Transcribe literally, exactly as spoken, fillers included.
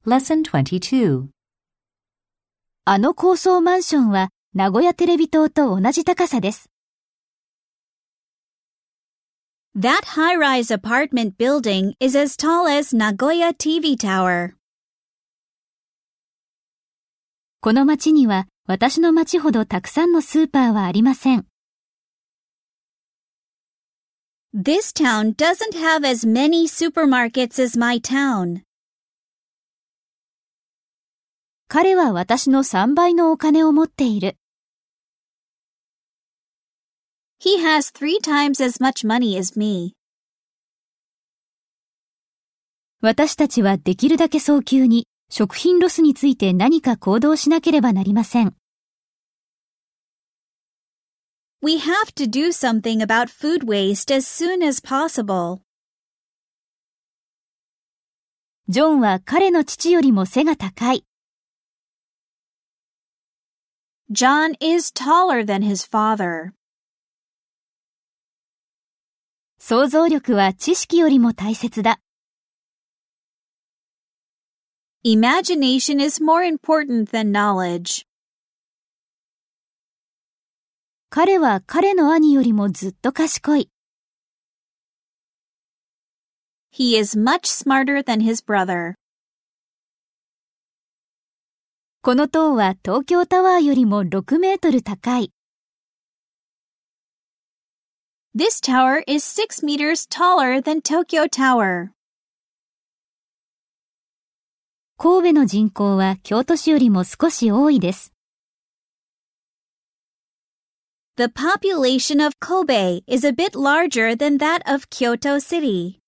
Lesson twenty-two. あの高層マンションは名古屋テレビ塔と同じ高さです。 That high-rise apartment building is as tall as Nagoya ティーブイ Tower. この町には私の町ほどたくさんのスーパーはありません。 This town doesn't have as many supermarkets as my town. 彼は私のさんばいのお金を持っている。 He has three times as much money as me. 私たちはできるだけ早急に食品ロスについて何か行動しなければなりません。 We have to do something about food waste as soon as possible. ジョンは彼の父よりも背が高い。 John is taller than his father. 想像力は知識よりも大切だ。 Imagination is more important than knowledge. 彼は彼の兄よりもずっと賢い。 He is much smarter than his brother. この塔は東京タワーよりもろくメートル高い。 This tower is six meters taller than Tokyo Tower. 神戸の人口は京都市よりも少し多いです。 The population of Kobe is a bit larger than that of Kyoto City.